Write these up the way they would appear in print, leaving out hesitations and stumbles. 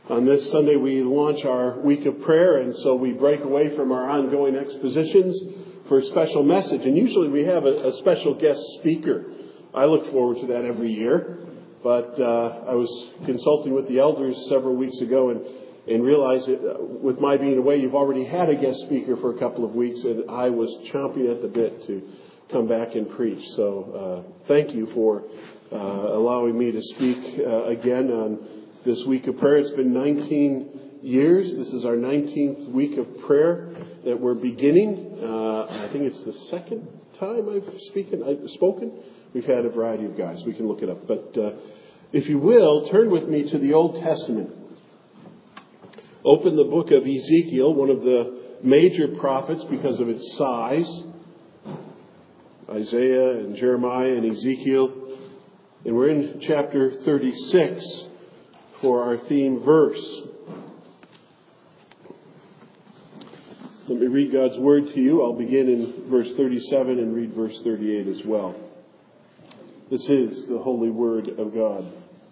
On this Sunday, we launch our week of prayer, and so we break away from our ongoing expositions for a special message. And usually we have a special guest speaker. I look forward to that every year. But I was consulting with the elders several weeks ago and realized that with my being away, you've already had a guest speaker for a couple of weeks, and I was chomping at the bit to come back and preach. So thank you for allowing me to speak again on this week of prayer. It's been 19 years. This is our 19th week of prayer that we're beginning. I think it's the second time I've spoken. We've had a variety of guys. We can look it up. But if you will, turn with me to the Old Testament. Open the book of Ezekiel, one of the major prophets because of its size. Isaiah and Jeremiah and Ezekiel. And we're in chapter 36. For our theme verse. Let me read God's word to you. I'll begin in verse 37 and read verse 38 as well. This is the holy word of God.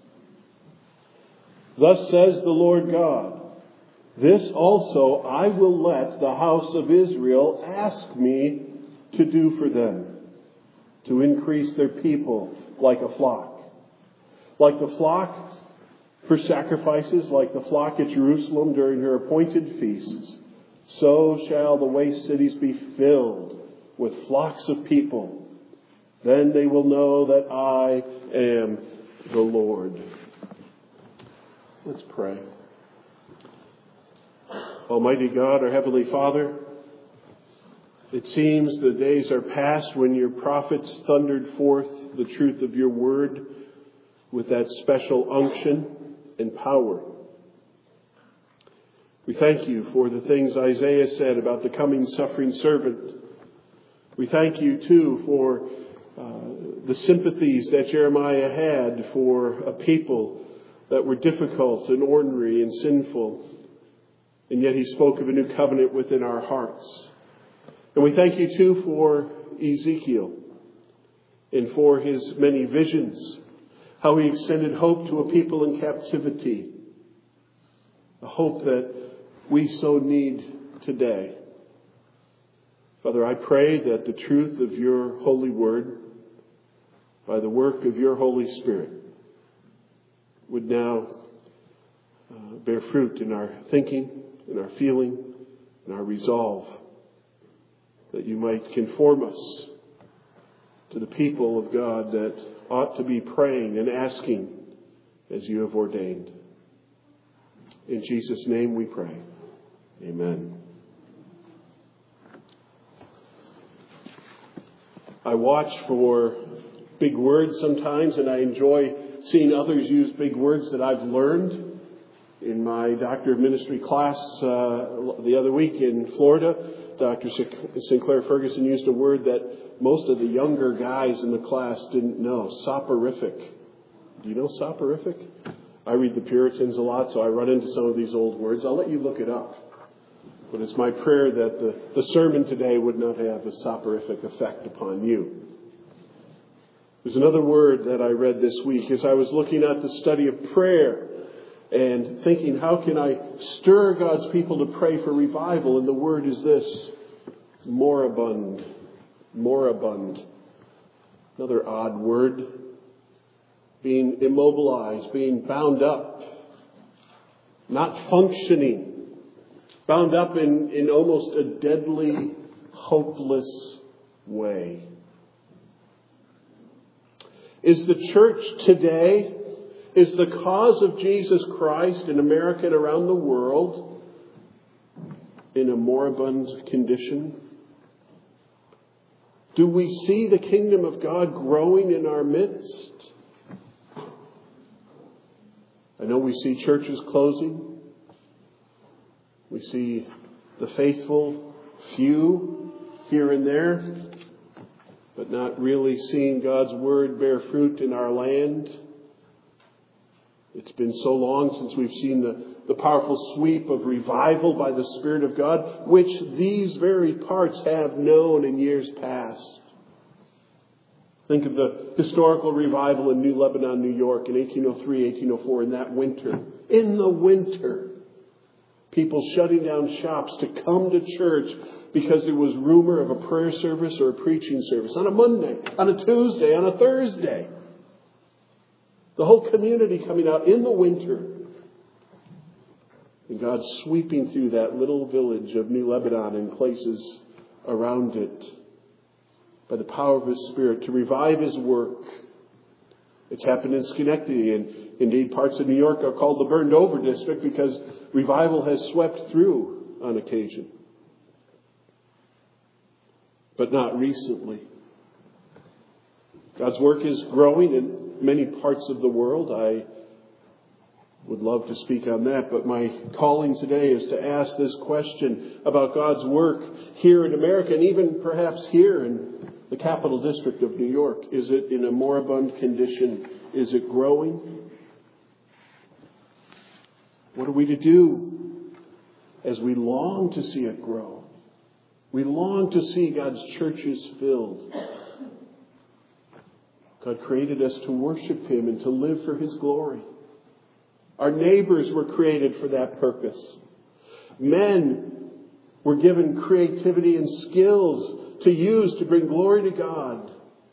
Thus says the Lord God, this also I will let the house of Israel ask me to do for them, to increase their people like a flock. Like the flock for sacrifices, like the flock at Jerusalem during her appointed feasts, so shall the waste cities be filled with flocks of people. Then they will know that I am the Lord. Let's pray. Almighty God, our Heavenly Father, it seems the days are past when your prophets thundered forth the truth of your word with that special unction and power. We thank you for the things Isaiah said about the coming suffering servant. We thank you too for the sympathies that Jeremiah had for a people that were difficult and ornery and sinful. And yet he spoke of a new covenant within our hearts. And we thank you too for Ezekiel and for his many visions. How he extended hope to a people in captivity. A hope that we so need today. Father, I pray that the truth of your holy word, by the work of your Holy Spirit, would now bear fruit in our thinking, in our feeling, in our resolve. That you might conform us to the people of God that ought to be praying and asking as you have ordained. In Jesus' name we pray. Amen. I watch for big words sometimes, and I enjoy seeing others use big words that I've learned. In my Doctor of Ministry class the other week in Florida, Dr. Sinclair Ferguson used a word that most of the younger guys in the class didn't know. Soporific. Do you know soporific? I read the Puritans a lot, so I run into some of these old words. I'll let you look it up. But it's my prayer that the sermon today would not have a soporific effect upon you. There's another word that I read this week as I was looking at the study of prayer and thinking, how can I stir God's people to pray for revival? And the word is this: moribund. Moribund. Another odd word. Being immobilized, being bound up, not functioning, bound up in almost a deadly, hopeless way. Is the church today, is the cause of Jesus Christ in America and around the world in a moribund condition? Do we see the kingdom of God growing in our midst? I know we see churches closing. We see the faithful few here and there, but not really seeing God's word bear fruit in our land. It's been so long since we've seen the powerful sweep of revival by the Spirit of God, which these very parts have known in years past. Think of the historical revival in New Lebanon, New York in 1803, 1804, in that winter. In the winter. People shutting down shops to come to church because there was rumor of a prayer service or a preaching service on a Monday, on a Tuesday, on a Thursday. The whole community coming out in the winter. And God sweeping through that little village of New Lebanon and places around it by the power of His Spirit to revive His work. It's happened in Schenectady, and indeed parts of New York are called the burned over district because revival has swept through on occasion. But not recently. God's work is growing in many parts of the world. I would love to speak on that, but my calling today is to ask this question about God's work here in America and even perhaps here in the capital district of New York. Is it in a moribund condition? Is it growing? What are we to do as we long to see it grow? We long to see God's churches filled. God created us to worship Him and to live for His glory. Our neighbors were created for that purpose. Men were given creativity and skills to use to bring glory to God.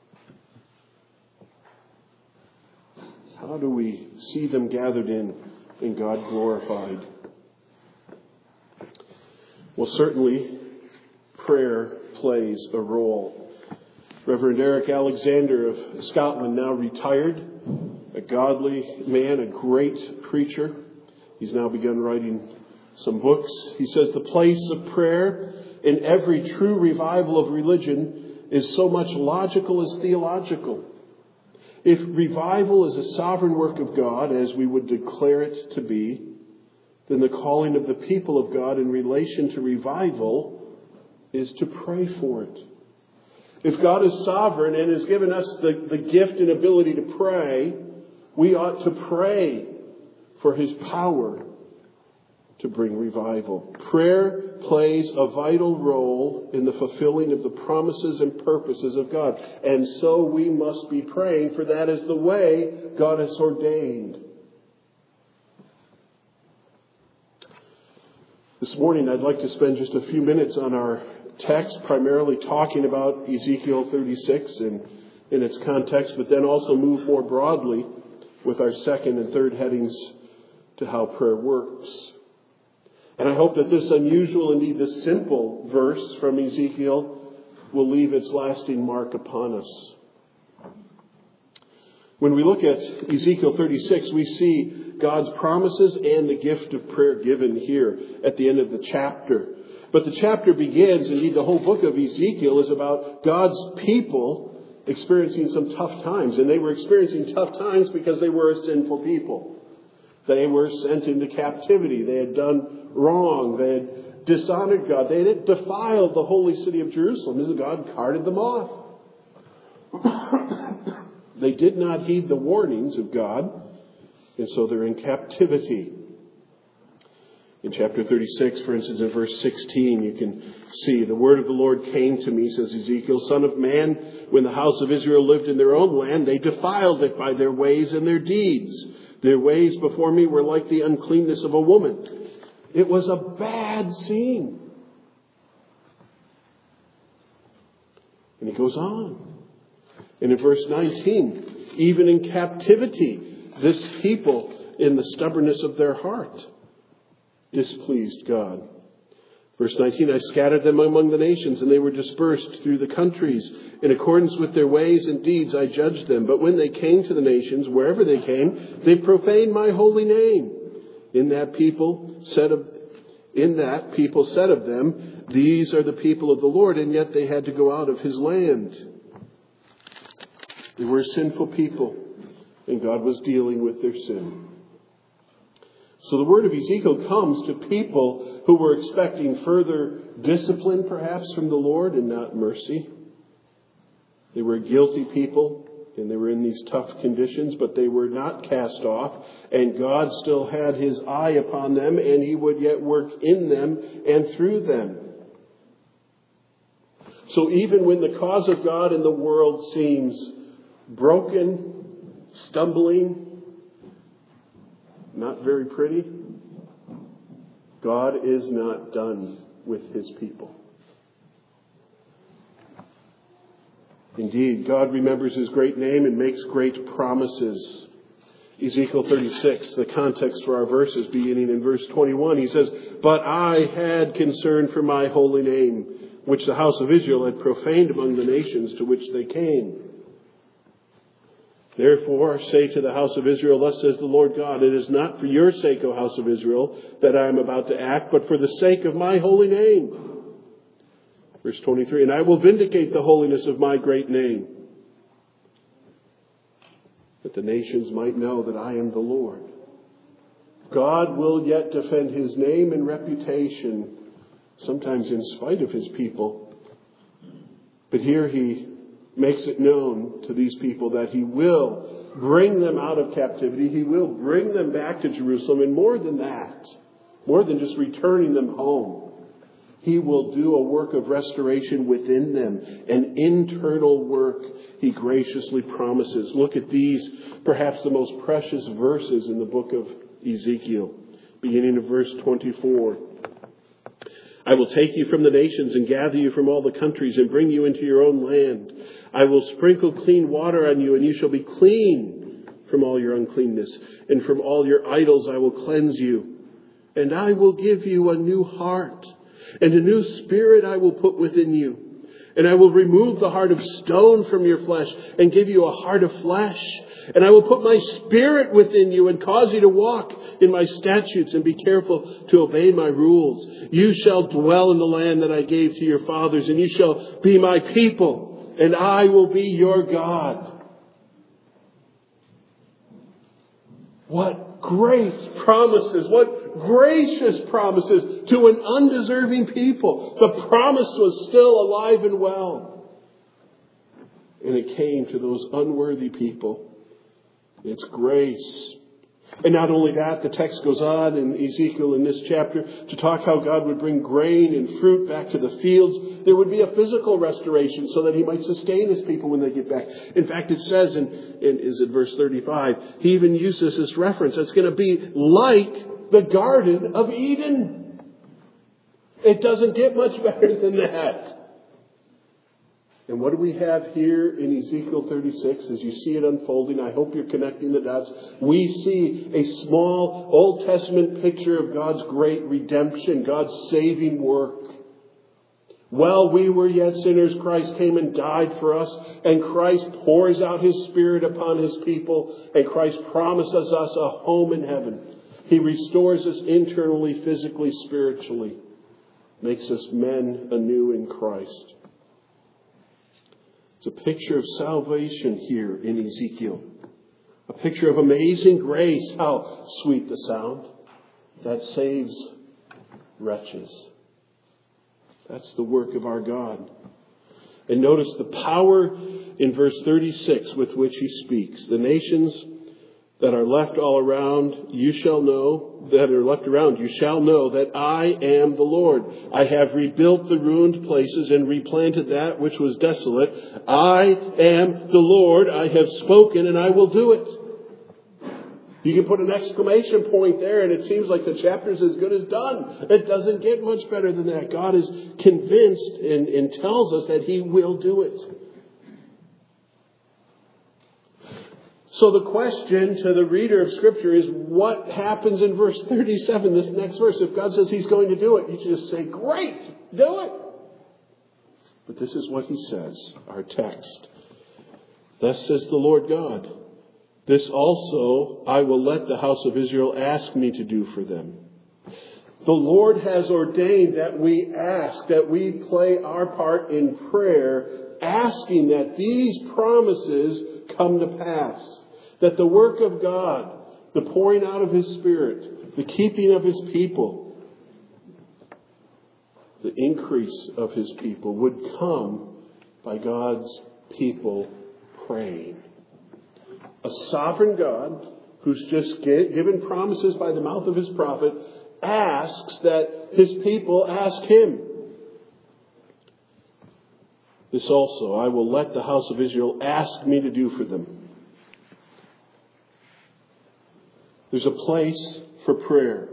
How do we see them gathered in and God glorified? Well, certainly prayer plays a role. Reverend Eric Alexander of Scotland, now retired, a godly man, a great preacher. He's now begun writing some books. He says the place of prayer in every true revival of religion is so much logical as theological. If revival is a sovereign work of God, as we would declare it to be, then the calling of the people of God in relation to revival is to pray for it. If God is sovereign and has given us the gift and ability to pray, we ought to pray for His power to bring revival. Prayer plays a vital role in the fulfilling of the promises and purposes of God. And so we must be praying, for that is the way God has ordained. This morning I'd like to spend just a few minutes on our text, primarily talking about Ezekiel 36 and in its context, but then also move more broadly with our second and third headings to how prayer works. And I hope that this unusual, indeed this simple verse from Ezekiel will leave its lasting mark upon us. When we look at Ezekiel 36, we see God's promises and the gift of prayer given here at the end of the chapter. But the chapter begins, indeed the whole book of Ezekiel is about God's people experiencing some tough times. And they were experiencing tough times because they were a sinful people. They were sent into captivity. They had done wrong. They had dishonored God. They had defiled the holy city of Jerusalem as God carted them off. They did not heed the warnings of God, and so they're in captivity. In chapter 36, for instance, in verse 16, you can see, the word of the Lord came to me, says Ezekiel, Son of man, when the house of Israel lived in their own land, they defiled it by their ways and their deeds. Their ways before me were like the uncleanness of a woman. It was a bad scene. And he goes on. And in verse 19, even in captivity, this people, in the stubbornness of their heart, displeased God. Verse 19, I scattered them among the nations, and they were dispersed through the countries. In accordance with their ways and deeds, I judged them. But when they came to the nations, wherever they came, they profaned my holy name. In that people said of them, these are the people of the Lord, and yet they had to go out of His land. They were a sinful people, and God was dealing with their sin. So the word of Ezekiel comes to people who were expecting further discipline, perhaps, from the Lord and not mercy. They were a guilty people, and they were in these tough conditions, but they were not cast off, and God still had His eye upon them, and He would yet work in them and through them. So even when the cause of God in the world seems broken, stumbling, Not very pretty. God is not done with his people. Indeed, God remembers his great name and makes great promises. Ezekiel 36, the context for our verses, beginning in verse 21, he says, "But I had concern for my holy name, which the house of Israel had profaned among the nations to which they came. Therefore, say to the house of Israel, thus says the Lord God, it is not for your sake, O house of Israel, that I am about to act, but for the sake of my holy name." Verse 23, "And I will vindicate the holiness of my great name, that the nations might know that I am the Lord." God will yet defend his name and reputation, sometimes in spite of his people. But here he makes it known to these people that he will bring them out of captivity. He will bring them back to Jerusalem. And more than that, more than just returning them home, he will do a work of restoration within them, an internal work he graciously promises. Look at these, perhaps the most precious verses in the book of Ezekiel, beginning of verse 24. "I will take you from the nations and gather you from all the countries and bring you into your own land. I will sprinkle clean water on you, and you shall be clean from all your uncleanness. And from all your idols I will cleanse you. And I will give you a new heart, and a new spirit I will put within you. And I will remove the heart of stone from your flesh and give you a heart of flesh. And I will put my spirit within you and cause you to walk in my statutes and be careful to obey my rules. You shall dwell in the land that I gave to your fathers, and you shall be my people, and I will be your God." What great promises, what gracious promises to an undeserving people. The promise was still alive and well. And it came to those unworthy people. It's grace. And not only that, the text goes on in Ezekiel in this chapter to talk how God would bring grain and fruit back to the fields. There would be a physical restoration so that he might sustain his people when they get back. In fact, it says is it verse 35, he even uses this reference. It's going to be like the Garden of Eden. It doesn't get much better than that. And what do we have here in Ezekiel 36 as you see it unfolding? I hope you're connecting the dots. We see a small Old Testament picture of God's great redemption, God's saving work. While we were yet sinners, Christ came and died for us, and Christ pours out his Spirit upon his people, and Christ promises us a home in heaven. He restores us internally, physically, spiritually, makes us men anew in Christ. It's a picture of salvation here in Ezekiel. A picture of amazing grace. How sweet the sound that saves wretches. That's the work of our God. And notice the power in verse 36 with which he speaks. "The nations that are left all around, you shall know, you shall know that I am the Lord. I have rebuilt the ruined places and replanted that which was desolate. I am the Lord. I have spoken and I will do it." You can put an exclamation point there and it seems like the chapter's as good as done. It doesn't get much better than that. God is convinced and tells us that he will do it. So the question to the reader of Scripture is, what happens in verse 37, this next verse? If God says he's going to do it, you just say, great, do it. But this is what he says, our text. "Thus says the Lord God, this also I will let the house of Israel ask me to do for them." The Lord has ordained that we ask, that we play our part in prayer, asking that these promises come to pass. That the work of God, the pouring out of his Spirit, the keeping of his people, the increase of his people would come by God's people praying. A sovereign God who's just given promises by the mouth of his prophet asks that his people ask him. "This also I will let the house of Israel ask me to do for them." There's a place for prayer,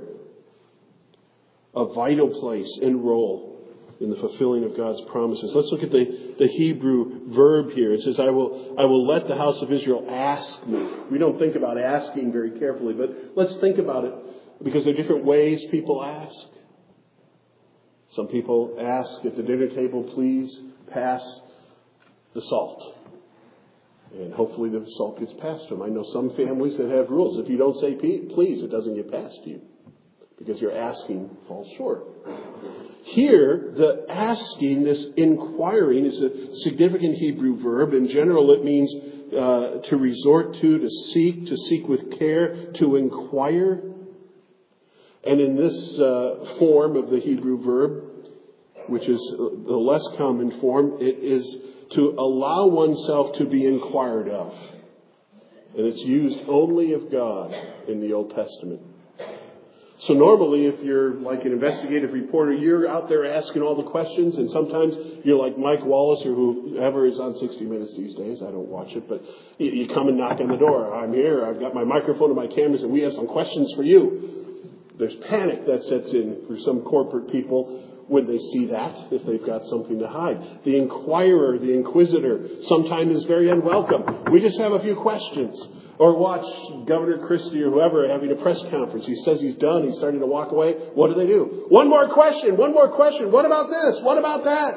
a vital place and role in the fulfilling of God's promises. Let's look at the Hebrew verb here. It says, I will let the house of Israel ask me. We don't think about asking very carefully, but let's think about it, because there are different ways people ask. Some people ask at the dinner table, please pass the salt. And hopefully the salt gets passed to them. I know some families that have rules. If you don't say please, it doesn't get passed to you, because your asking falls short. Here, the asking, this inquiring, is a significant Hebrew verb. In general, it means to resort to seek with care, to inquire. And in this form of the Hebrew verb, which is the less common form, it is to allow oneself to be inquired of. And it's used only of God in the Old Testament. So normally, if you're like an investigative reporter, you're out there asking all the questions, and sometimes you're like Mike Wallace or whoever is on 60 Minutes these days. I don't watch it, but you come and knock on the door. I'm here. I've got my microphone and my cameras, and we have some questions for you. There's panic that sets in for some corporate people when they see that, if they've got something to hide. The inquirer, the inquisitor, sometimes is very unwelcome. We just have a few questions. Or watch Governor Christie or whoever having a press conference. He says he's done. He's starting to walk away. What do? One more question. One more question. What about this? What about that?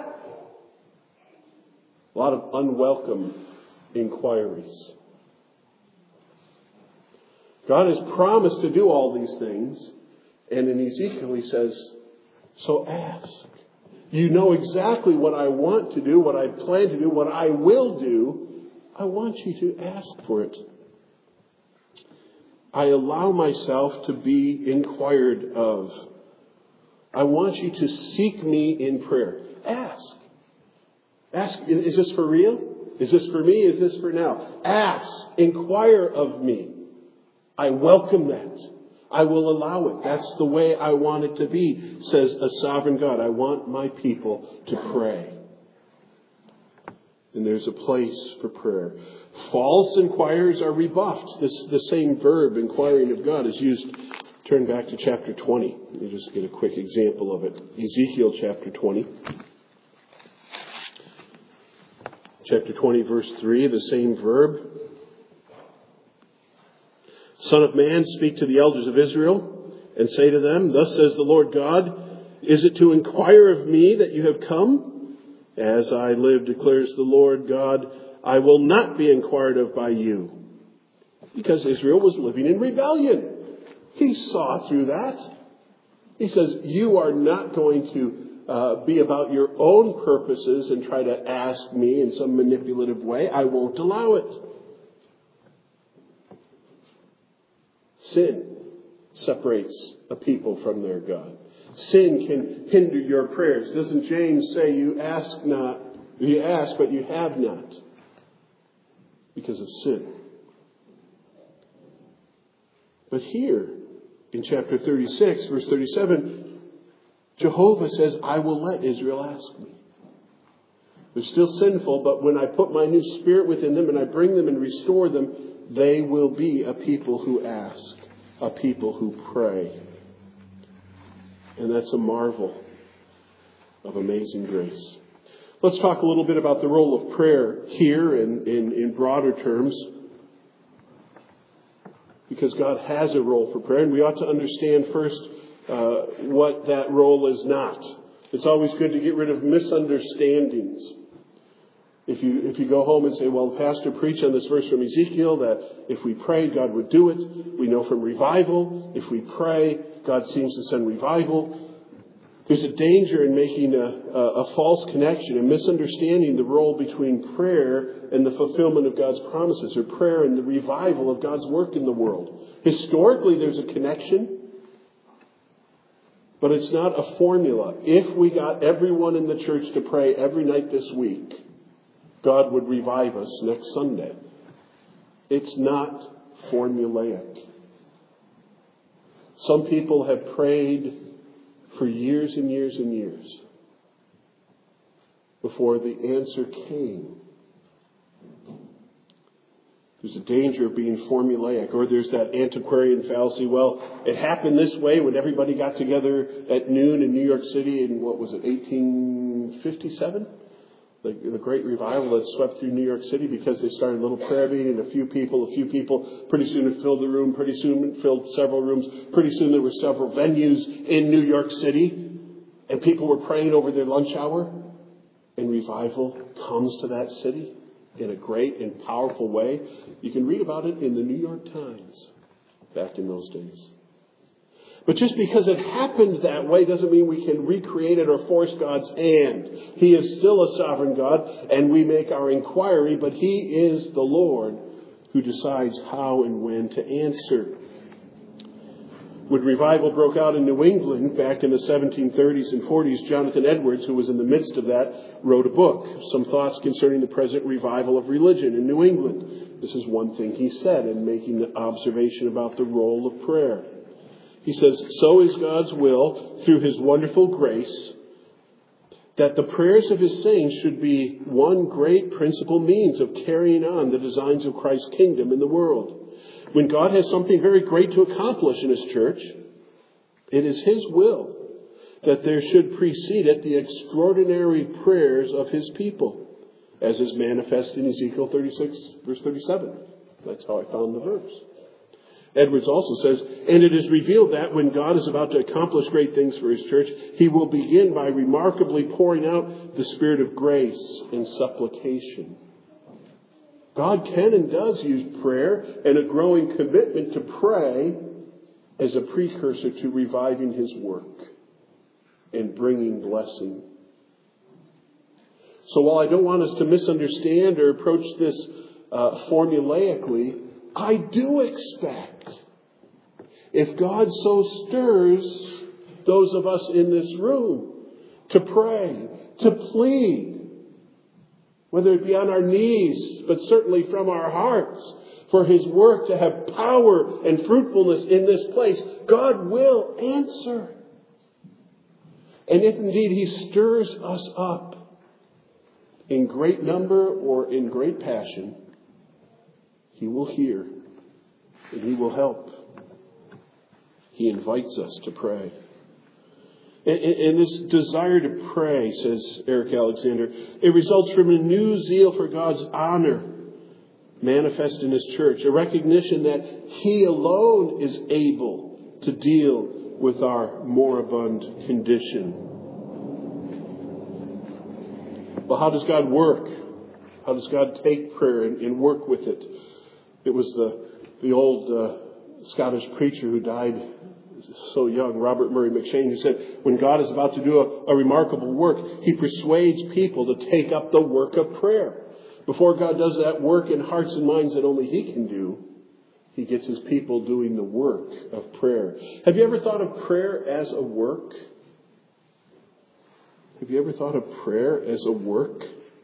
A lot of unwelcome inquiries. God has promised to do all these things. And in Ezekiel he says, so ask. You know exactly what I want to do, what I plan to do, what I will do. I want you to ask for it. I allow myself to be inquired of. I want you to seek me in prayer. Ask. Ask, is this for real? Is this for me? Is this for now? Ask. Inquire of me. I welcome that. I will allow it. That's the way I want it to be, says a sovereign God. I want my people to pray. And there's a place for prayer. False inquirers are rebuffed. The same verb, inquiring of God, is used. Turn back to chapter 20. Let me just get a quick example of it. Ezekiel chapter 20. Chapter 20, verse 3, the same verb. Son of man, speak to the elders of Israel and say to them, thus says the Lord God, is it to inquire of me that you have come? As I live, declares the Lord God, I will not be inquired of by you. Because Israel was living in rebellion. He saw through that. He says, you are not going to be about your own purposes and try to ask me in some manipulative way. I won't allow it. Sin separates a people from their God. Sin can hinder your prayers. Doesn't James say you ask, but you have not? Because of sin. But here, in chapter 36, verse 37, Jehovah says, I will let Israel ask me. They're still sinful, but when I put my new spirit within them and I bring them and restore them, they will be a people who ask, a people who pray. And that's a marvel of amazing grace. Let's talk a little bit about the role of prayer here in broader terms. Because God has a role for prayer, and we ought to understand first what that role is not. It's always good to get rid of misunderstandings. If you go home and say, well, the pastor preached on this verse from Ezekiel that if we prayed, God would do it. We know from revival, if we pray, God seems to send revival. There's a danger in making a false connection and misunderstanding the role between prayer and the fulfillment of God's promises, or prayer and the revival of God's work in the world. Historically, there's a connection, but it's not a formula. If we got everyone in the church to pray every night this week, God would revive us next Sunday. It's not formulaic. Some people have prayed for years and years and years before the answer came. There's a danger of being formulaic, or there's that antiquarian fallacy. Well, it happened this way when everybody got together at noon in New York City in, 1857? The great revival that swept through New York City because they started a little prayer meeting, a few people. Pretty soon it filled the room. Pretty soon it filled several rooms. Pretty soon there were several venues in New York City. And people were praying over their lunch hour. And revival comes to that city in a great and powerful way. You can read about it in the New York Times back in those days. But just because it happened that way doesn't mean we can recreate it or force God's hand. He is still a sovereign God, and we make our inquiry, but He is the Lord who decides how and when to answer. When revival broke out in New England back in the 1730s and 40s, Jonathan Edwards, who was in the midst of that, wrote a book, Some Thoughts Concerning the Present Revival of Religion in New England. This is one thing he said in making the observation about the role of prayer. He says, so is God's will, through His wonderful grace, that the prayers of His saints should be one great principal means of carrying on the designs of Christ's kingdom in the world. When God has something very great to accomplish in His church, it is His will that there should precede it the extraordinary prayers of His people, as is manifest in Ezekiel 36, verse 37. That's how I found the verse. Edwards also says, and it is revealed that when God is about to accomplish great things for His church, He will begin by remarkably pouring out the Spirit of grace and supplication. God can and does use prayer and a growing commitment to pray as a precursor to reviving His work and bringing blessing. So while I don't want us to misunderstand or approach this formulaically, I do expect, if God so stirs those of us in this room to pray, to plead, whether it be on our knees, but certainly from our hearts, for His work to have power and fruitfulness in this place, God will answer. And if indeed He stirs us up in great number or in great passion, He will hear and He will help. He invites us to pray. And this desire to pray, says Eric Alexander, it results from a new zeal for God's honor manifest in His church, a recognition that He alone is able to deal with our moribund condition. Well, how does God work? How does God take prayer and work with it? It was the old Scottish preacher who died so young, Robert Murray McCheyne, who said, when God is about to do a remarkable work, He persuades people to take up the work of prayer. Before God does that work in hearts and minds that only He can do, He gets His people doing the work of prayer. Have you ever thought of prayer as a work? Have you ever thought of prayer as a work?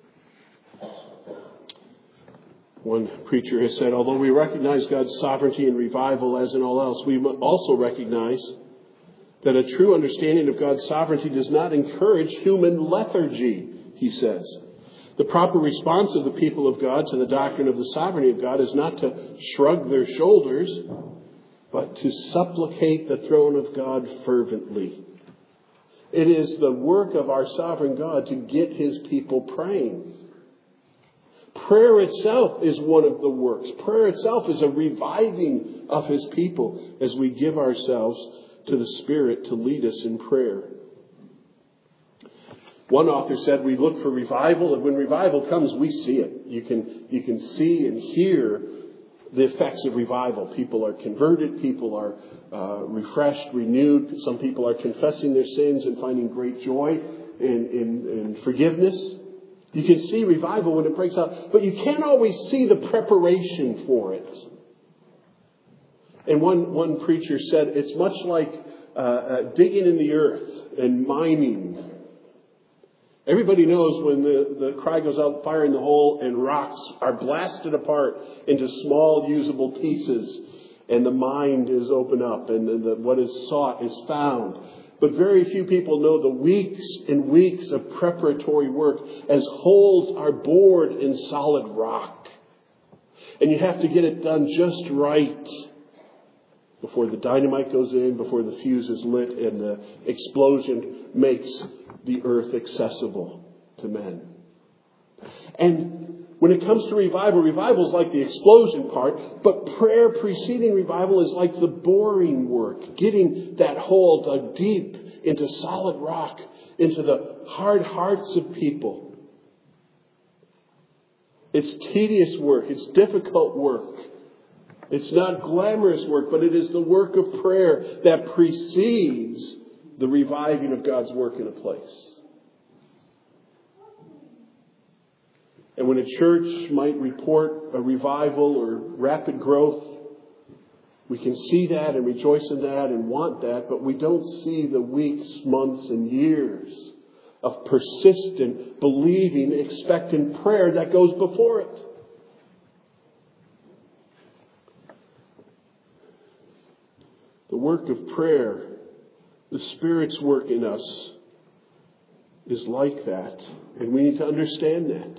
One preacher has said, although we recognize God's sovereignty and revival as in all else, we also recognize that a true understanding of God's sovereignty does not encourage human lethargy, he says. The proper response of the people of God to the doctrine of the sovereignty of God is not to shrug their shoulders, but to supplicate the throne of God fervently. It is the work of our sovereign God to get His people praying. Prayer itself is one of the works. Prayer itself is a reviving of His people as we give ourselves to the Spirit to lead us in prayer. One author said we look for revival, and when revival comes, we see it. You can see and hear the effects of revival. People are converted. People are refreshed, renewed. Some people are confessing their sins and finding great joy in forgiveness. You can see revival when it breaks out, but you can't always see the preparation for it. And one preacher said it's much like digging in the earth and mining. Everybody knows when the cry goes out, fire in the hole, and rocks are blasted apart into small usable pieces, and the mine is opened up, and what is sought is found. But very few people know the weeks and weeks of preparatory work as holes are bored in solid rock. And you have to get it done just right before the dynamite goes in, before the fuse is lit and the explosion makes the earth accessible to men. And when it comes to revival, revival is like the explosion part, but prayer preceding revival is like the boring work, getting that hole dug deep into solid rock, into the hard hearts of people. It's tedious work. It's difficult work. It's not glamorous work, but it is the work of prayer that precedes the reviving of God's work in a place. And when a church might report a revival or rapid growth, we can see that and rejoice in that and want that, but we don't see the weeks, months, and years of persistent, believing, expectant prayer that goes before it. The work of prayer, the Spirit's work in us, is like that, and we need to understand that.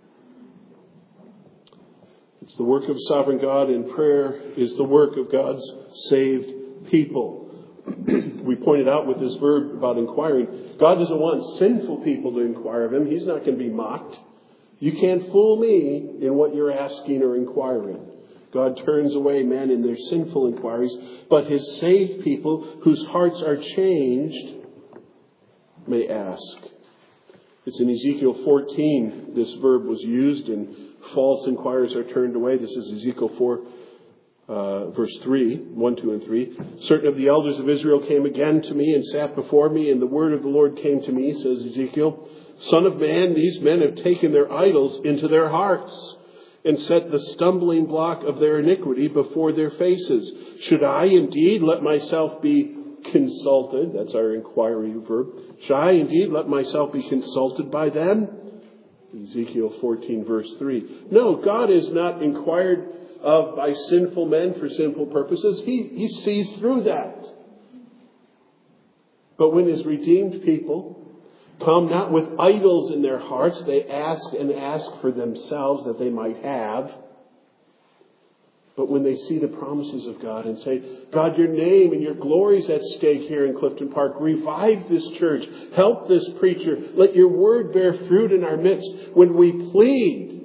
It's the work of sovereign God, and prayer is the work of God's saved people. We pointed out with this verb about inquiring, God doesn't want sinful people to inquire of Him. He's not going to be mocked. You can't fool me in what you're asking or inquiring. God turns away men in their sinful inquiries, but His saved people whose hearts are changed may ask. It's in Ezekiel 14 this verb was used, and false inquirers are turned away. This is Ezekiel 4, verse 3, 1, 2, and 3. Certain of the elders of Israel came again to me and sat before me, and the word of the Lord came to me, says Ezekiel, Son of man, these men have taken their idols into their hearts and set the stumbling block of their iniquity before their faces. Should I indeed let myself be consulted? That's our inquiry verb. Should I indeed let myself be consulted by them? Ezekiel 14 verse 3. No, God is not inquired of by sinful men for sinful purposes. He sees through that. But when His redeemed people come not with idols in their hearts, they ask and ask for themselves that they might have. But when they see the promises of God and say, God, your name and your glory is at stake here in Clifton Park. Revive this church. Help this preacher. Let your word bear fruit in our midst. When we plead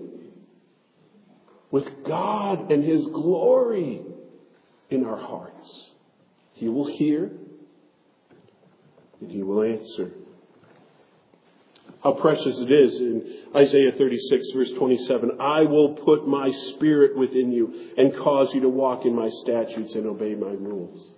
with God and His glory in our hearts, He will hear and He will answer. How precious it is in Isaiah 36 verse 27. I will put my spirit within you and cause you to walk in my statutes and obey my rules.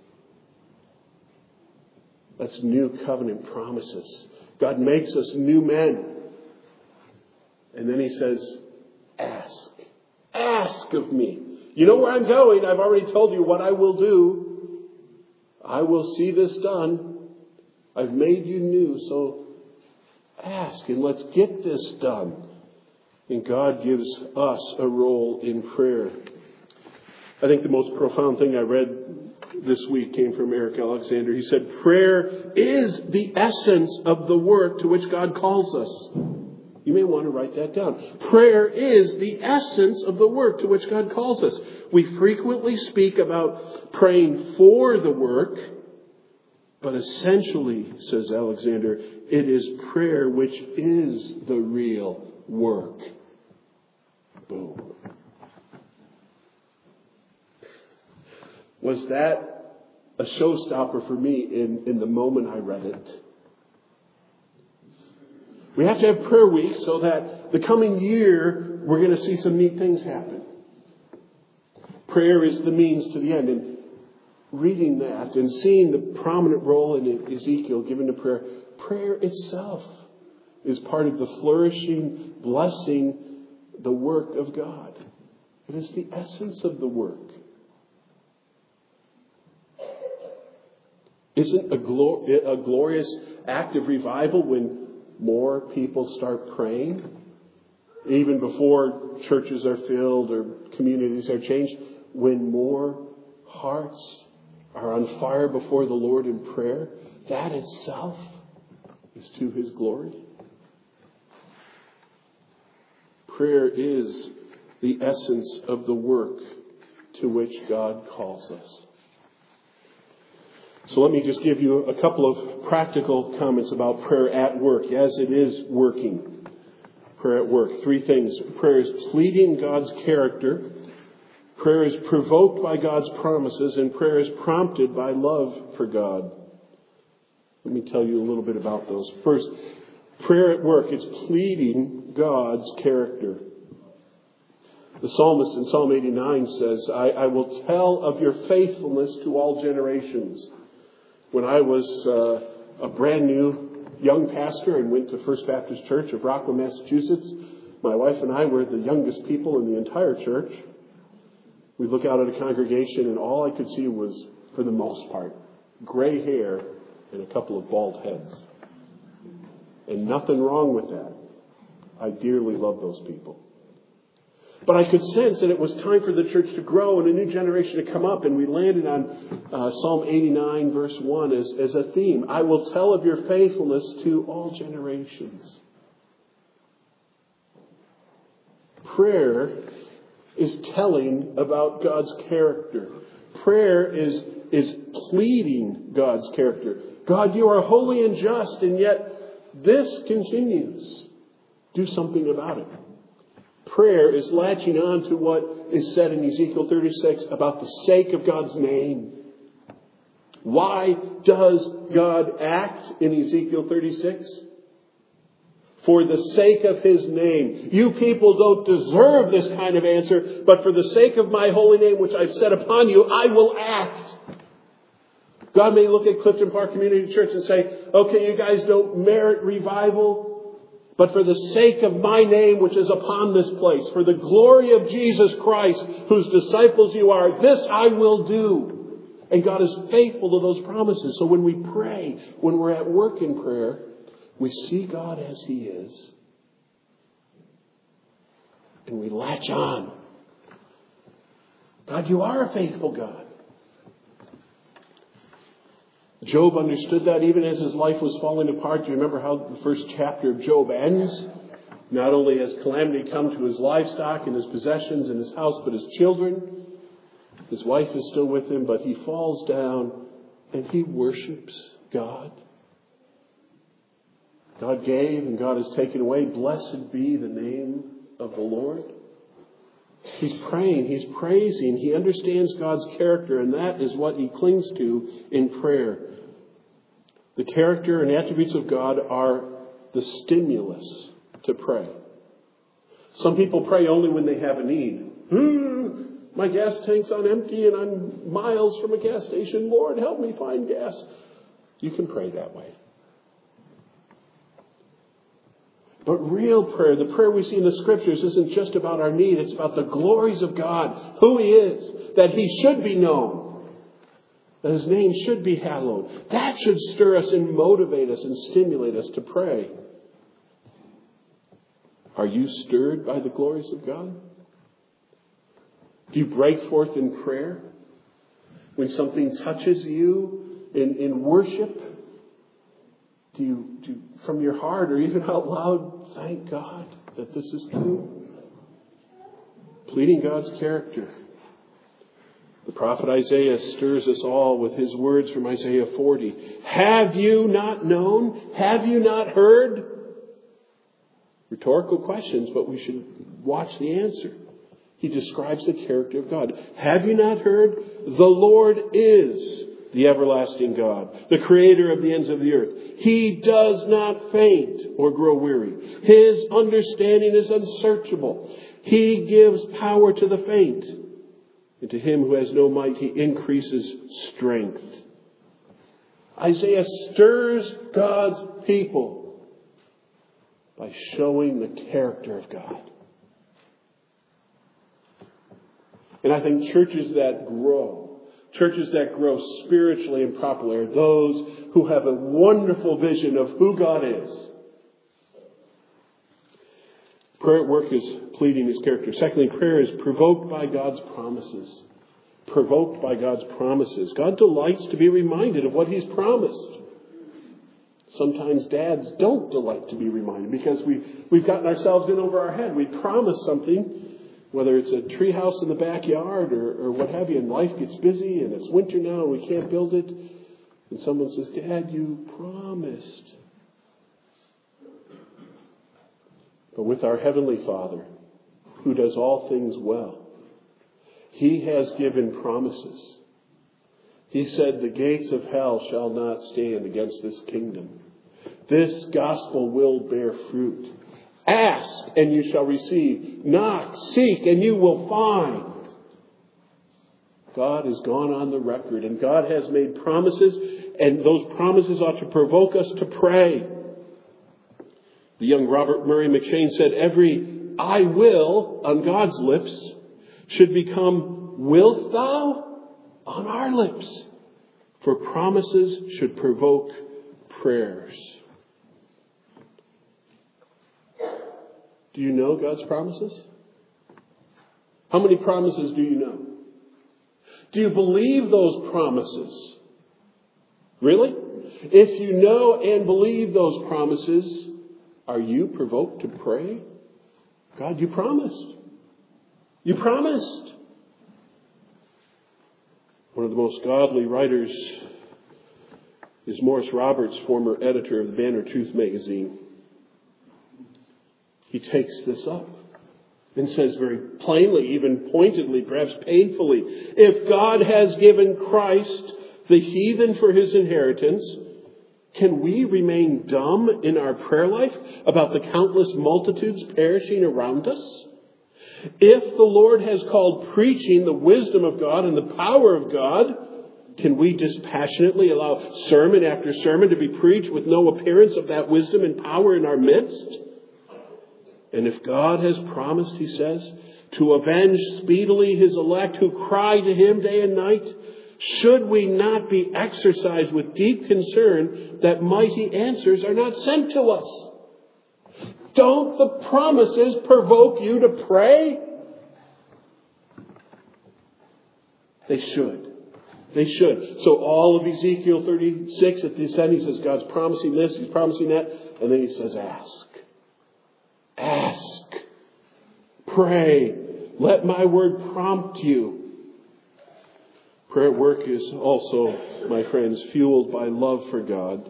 That's new covenant promises. God makes us new men. And then He says, ask. Ask of me. You know where I'm going. I've already told you what I will do. I will see this done. I've made you new, so ask and let's get this done. And God gives us a role in prayer. I think the most profound thing I read this week came from Eric Alexander. He said, prayer is the essence of the work to which God calls us. You may want to write that down. Prayer is the essence of the work to which God calls us. We frequently speak about praying for the work, but essentially, says Alexander, it is prayer which is the real work. Boom. Was that a showstopper for me in the moment I read it? We have to have prayer week so that the coming year we're going to see some neat things happen. Prayer is the means to the end. And reading that and seeing the prominent role in Ezekiel given to prayer, prayer itself is part of the flourishing, blessing, the work of God. It is the essence of the work. Isn't a glorious act of revival when more people start praying? Even before churches are filled or communities are changed, when more hearts are on fire before the Lord in prayer, that itself is to His glory. Prayer is the essence of the work to which God calls us. So let me just give you a couple of practical comments about prayer at work, as it is working. Prayer at work. 3 things. Prayer is pleading God's character. Prayer is provoked by God's promises. And prayer is prompted by love for God. Let me tell you a little bit about those. First, prayer at work. It's pleading God's character. The psalmist in Psalm 89 says, I will tell of your faithfulness to all generations. When I was a brand new young pastor and went to First Baptist Church of Rockland, Massachusetts, my wife and I were the youngest people in the entire church. We'd look out at a congregation and all I could see was, for the most part, gray hair and a couple of bald heads. And nothing wrong with that. I dearly love those people. But I could sense that it was time for the church to grow and a new generation to come up. And we landed on Psalm 89, verse 1 as a theme. I will tell of your faithfulness to all generations. Prayer is telling about God's character. Prayer is pleading God's character. God, you are holy and just, and yet this continues. Do something about it. Prayer is latching on to what is said in Ezekiel 36 about the sake of God's name. Why does God act in Ezekiel 36? For the sake of His name. You people don't deserve this kind of answer, but for the sake of my holy name, which I've set upon you, I will act. God may look at Clifton Park Community Church and say, okay, you guys don't merit revival, but for the sake of my name, which is upon this place, for the glory of Jesus Christ, whose disciples you are, this I will do. And God is faithful to those promises. So when we pray, when we're at work in prayer, we see God as He is. And we latch on. God, you are a faithful God. Job understood that even as his life was falling apart. Do you remember how the first chapter of Job ends? Not only has calamity come to his livestock and his possessions and his house, but his children. His wife is still with him, but he falls down and he worships God. God gave and God has taken away. Blessed be the name of the Lord. He's praying, he's praising, he understands God's character, and that is what he clings to in prayer. The character and attributes of God are the stimulus to pray. Some people pray only when they have a need. My gas tank's on empty and I'm miles from a gas station. Lord, help me find gas. You can pray that way. But real prayer, the prayer we see in the Scriptures, isn't just about our need. It's about the glories of God, who He is, that He should be known, that His name should be hallowed. That should stir us and motivate us and stimulate us to pray. Are you stirred by the glories of God? Do you break forth in prayer when something touches you in worship? Do you, from your heart or even out loud, thank God that this is true? Pleading God's character. The prophet Isaiah stirs us all with his words from Isaiah 40. Have you not known? Have you not heard? Rhetorical questions, but we should watch the answer. He describes the character of God. Have you not heard? The Lord is the everlasting God, the creator of the ends of the earth. He does not faint or grow weary. His understanding is unsearchable. He gives power to the faint. And to him who has no might, he increases strength. Isaiah stirs God's people by showing the character of God. And I think churches that grow spiritually and properly are those who have a wonderful vision of who God is. Prayer at work is pleading His character. Secondly, prayer is provoked by God's promises. Provoked by God's promises. God delights to be reminded of what He's promised. Sometimes dads don't delight to be reminded because we've gotten ourselves in over our head. We promise something Whether it's a tree house in the backyard or what have you, and life gets busy and it's winter now and we can't build it. And someone says, Dad, you promised. But with our Heavenly Father, who does all things well, He has given promises. He said, the gates of hell shall not stand against this kingdom. This gospel will bear fruit. Ask and you shall receive. Knock, seek, and you will find. God has gone on the record, and God has made promises, and those promises ought to provoke us to pray. The young Robert Murray McCheyne said, every I will on God's lips should become wilt thou on our lips. For promises should provoke prayers. Do you know God's promises? How many promises do you know? Do you believe those promises? Really? If you know and believe those promises, are you provoked to pray? God, you promised. You promised. One of the most godly writers is Morris Roberts, former editor of the Banner Truth magazine. He takes this up and says very plainly, even pointedly, perhaps painfully, if God has given Christ the heathen for his inheritance, can we remain dumb in our prayer life about the countless multitudes perishing around us? If the Lord has called preaching the wisdom of God and the power of God, can we dispassionately allow sermon after sermon to be preached with no appearance of that wisdom and power in our midst? And if God has promised, he says, to avenge speedily his elect who cry to him day and night, should we not be exercised with deep concern that mighty answers are not sent to us? Don't the promises provoke you to pray? They should. They should. So all of Ezekiel 36 at the end, he says, God's promising this, he's promising that. And then he says, ask. Ask. Pray. Let my word prompt you. Prayer at work is also, my friends, fueled by love for God.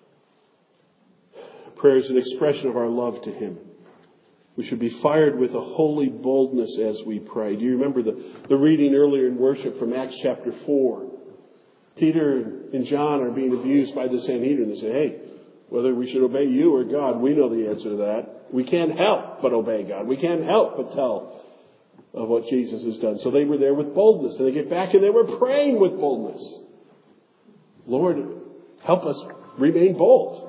Prayer is an expression of our love to Him. We should be fired with a holy boldness as we pray. Do you remember the reading earlier in worship from Acts chapter 4? Peter and John are being abused by the Sanhedrin. They say, hey, whether we should obey you or God, we know the answer to that. We can't help but obey God. We can't help but tell of what Jesus has done. So they were there with boldness. And they get back and they were praying with boldness. Lord, help us remain bold.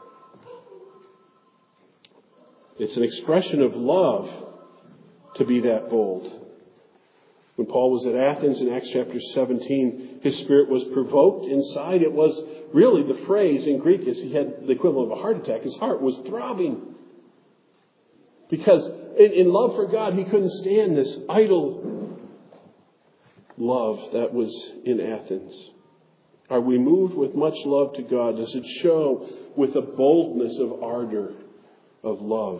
It's an expression of love to be that bold. When Paul was at Athens in Acts chapter 17, his spirit was provoked inside. It was really, the phrase in Greek is he had the equivalent of a heart attack. His heart was throbbing. Because in love for God, he couldn't stand this idle love that was in Athens. Are we moved with much love to God? Does it show with a boldness of ardor of love?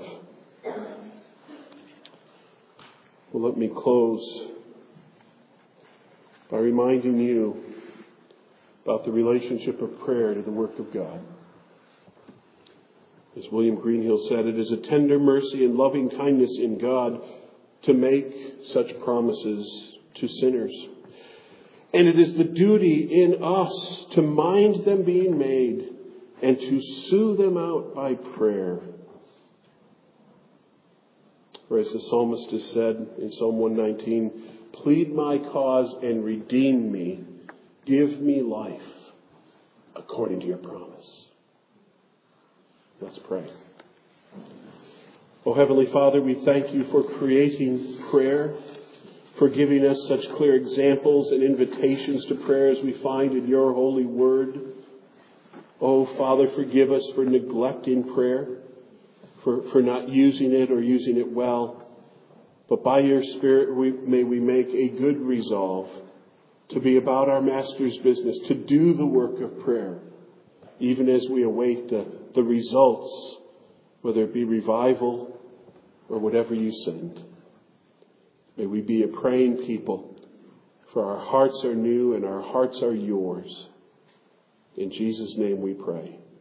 Well, let me close by reminding you about the relationship of prayer to the work of God. As William Greenhill said, it is a tender mercy and loving kindness in God to make such promises to sinners. And it is the duty in us to mind them being made and to sue them out by prayer. Or as the psalmist has said in Psalm 119, plead my cause and redeem me. Give me life according to your promise. Let's pray. Oh, Heavenly Father, we thank you for creating prayer, for giving us such clear examples and invitations to prayer as we find in your holy word. Oh, Father, forgive us for neglecting prayer, for not using it or using it well. But by your Spirit, may we make a good resolve to be about our Master's business, to do the work of prayer, even as we await the results, whether it be revival or whatever you send. May we be a praying people, for our hearts are new and our hearts are yours. In Jesus' name we pray.